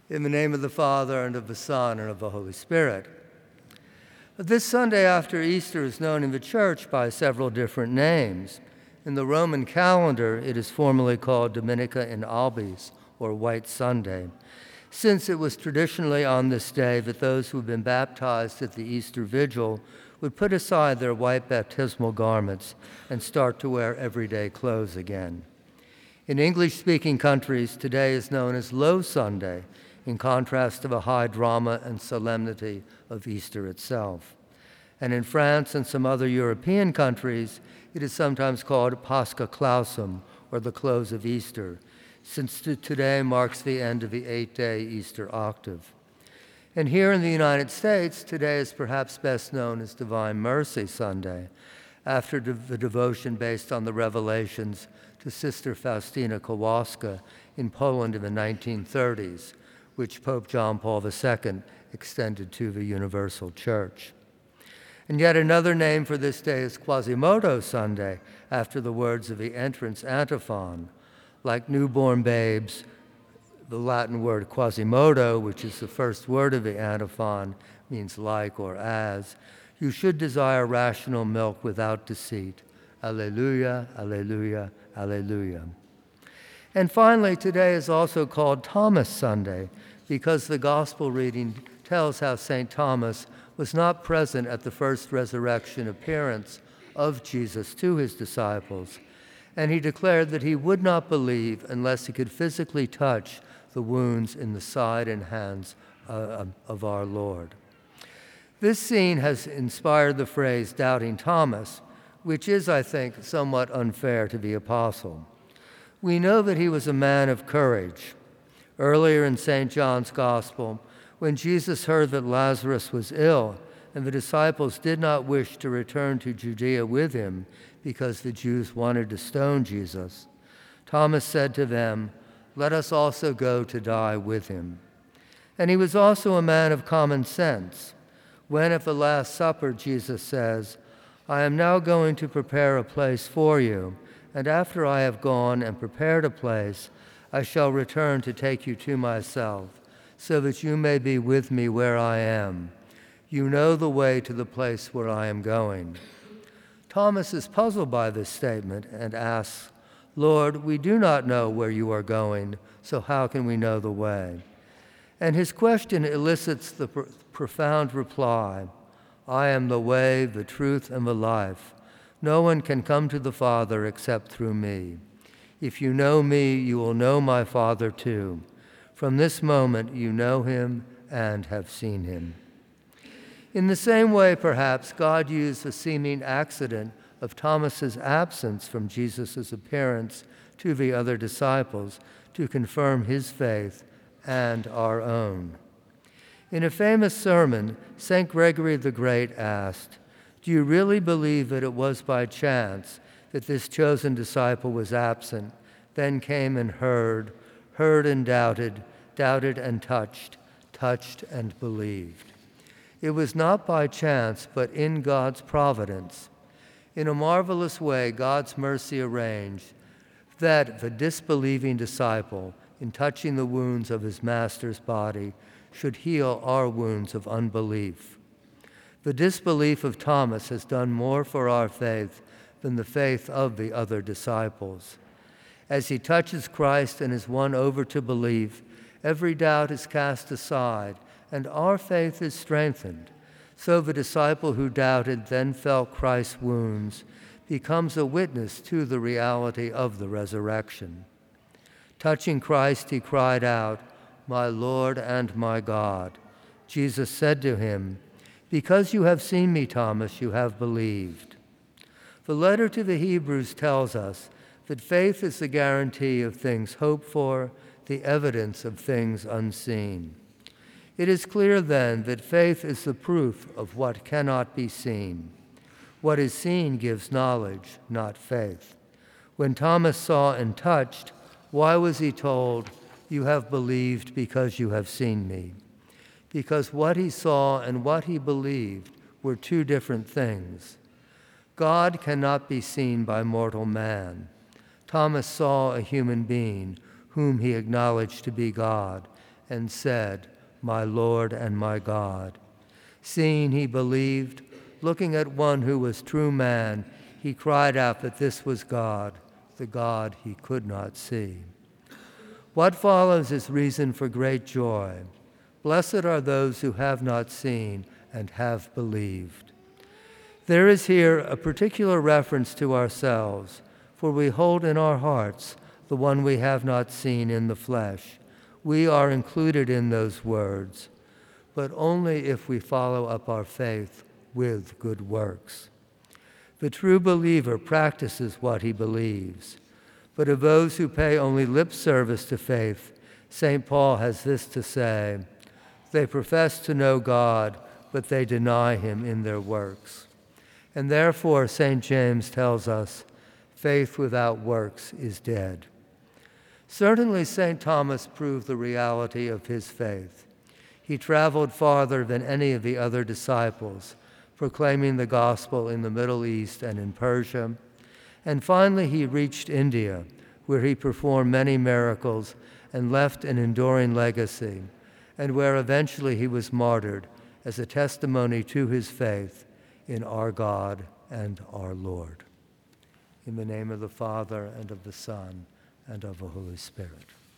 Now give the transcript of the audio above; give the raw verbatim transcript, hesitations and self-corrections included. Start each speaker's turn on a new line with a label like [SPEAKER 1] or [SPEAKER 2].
[SPEAKER 1] In the name of the Father, and of the Son, and of the Holy Spirit. This Sunday after Easter is known in the Church by several different names. In the Roman calendar, it is formally called Dominica in Albis, or White Sunday, since it was traditionally on this day that those who had been baptized at the Easter Vigil would put aside their white baptismal garments and start to wear everyday clothes again. In English-speaking countries, today is known as Low Sunday, in contrast to the high drama and solemnity of Easter itself. And in France and some other European countries, it is sometimes called Pascha Clausum, or the close of Easter, since today marks the end of the eight-day Easter octave. And here in the United States, today is perhaps best known as Divine Mercy Sunday, after the devotion based on the revelations to Sister Faustina Kowalska in Poland in the nineteen thirties, which Pope John Paul the Second extended to the Universal Church. And yet another name for this day is Quasimodo Sunday, after the words of the entrance antiphon. Like newborn babes, the Latin word Quasimodo, which is the first word of the antiphon, means like or as. You should desire rational milk without deceit. Alleluia, alleluia, alleluia. And finally, today is also called Thomas Sunday, because the gospel reading tells how Saint Thomas was not present at the first resurrection appearance of Jesus to his disciples, and he declared that he would not believe unless he could physically touch the wounds in the side and hands uh, of our Lord. This scene has inspired the phrase doubting Thomas, which is, I think, somewhat unfair to the apostle. We know that he was a man of courage. Earlier in Saint John's Gospel, when Jesus heard that Lazarus was ill and the disciples did not wish to return to Judea with him because the Jews wanted to stone Jesus, Thomas said to them, "Let us also go to die with him." And he was also a man of common sense. When at the Last Supper Jesus says, "I am now going to prepare a place for you, and after I have gone and prepared a place, I shall return to take you to myself, so that you may be with me where I am. You know the way to the place where I am going." Thomas is puzzled by this statement and asks, "Lord, we do not know where you are going, so how can we know the way?" And his question elicits the pr- profound reply, "I am the way, the truth, and the life. No one can come to the Father except through me. If you know me, you will know my Father too. From this moment you know him and have seen him." In the same way, perhaps, God used the seeming accident of Thomas's absence from Jesus' appearance to the other disciples to confirm his faith and our own. In a famous sermon, Saint Gregory the Great asked, "Do you really believe that it was by chance that this chosen disciple was absent, then came and heard, heard and doubted, doubted and touched, touched and believed?" It was not by chance, but in God's providence. In a marvelous way, God's mercy arranged that the disbelieving disciple, in touching the wounds of his master's body, should heal our wounds of unbelief. The disbelief of Thomas has done more for our faith than the faith of the other disciples. As he touches Christ and is won over to belief, every doubt is cast aside, and our faith is strengthened. So the disciple who doubted, then felt Christ's wounds, becomes a witness to the reality of the resurrection. Touching Christ, he cried out, "My Lord and my God." Jesus said to him, "Because you have seen me, Thomas, you have believed." The letter to the Hebrews tells us that faith is the guarantee of things hoped for, the evidence of things unseen. It is clear then that faith is the proof of what cannot be seen. What is seen gives knowledge, not faith. When Thomas saw and touched, why was he told, "You have believed because you have seen me"? Because what he saw and what he believed were two different things. God cannot be seen by mortal man. Thomas saw a human being whom he acknowledged to be God, and said, "My Lord and my God." Seeing he believed, looking at one who was true man, he cried out that this was God, the God he could not see. What follows is reason for great joy. Blessed are those who have not seen and have believed. There is here a particular reference to ourselves, for we hold in our hearts the one we have not seen in the flesh. We are included in those words, but only if we follow up our faith with good works. The true believer practices what he believes, but of those who pay only lip service to faith, Saint Paul has this to say: they profess to know God, but they deny him in their works. And therefore, Saint James tells us, faith without works is dead. Certainly, Saint Thomas proved the reality of his faith. He traveled farther than any of the other disciples, proclaiming the gospel in the Middle East and in Persia. And finally, he reached India, where he performed many miracles and left an enduring legacy, and where eventually he was martyred as a testimony to his faith in our God and our Lord. In the name of the Father, and of the Son, and of the Holy Spirit.